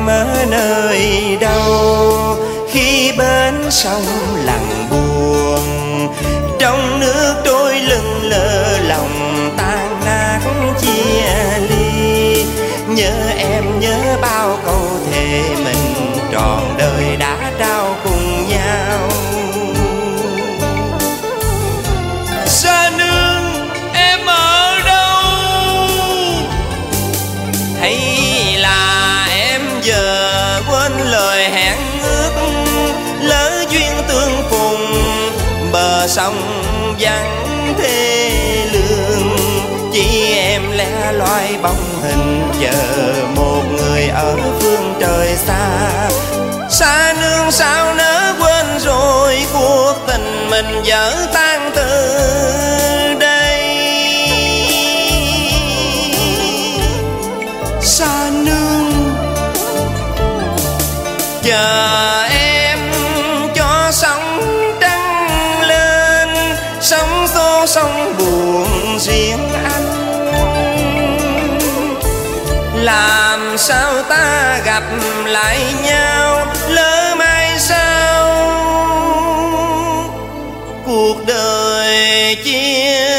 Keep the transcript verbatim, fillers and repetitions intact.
em ở nơi đâu khi bên sông lặng buồn, trong nước trôi lưng lơ lòng tan nát chia ly. Nhớ em nhớ bao câu thề mình trọn đời đã trao cùng nhau. Sa Nương em ở đâu? Hay là em giờ quên lời hẹn ước, lỡ duyên tương phùng bờ sông vắng thê lương. Chỉ em lẻ loi bóng hình chờ một người ở phương trời xa. Sa Nương sao nỡ quên rồi cuộc tình mình dở tan từ đây. Sa Nương chờ em cho sóng trăng lên, sóng xô sóng buồn riêng anh. Làm sao ta gặp lại nhau lỡ mai sau cuộc đời chia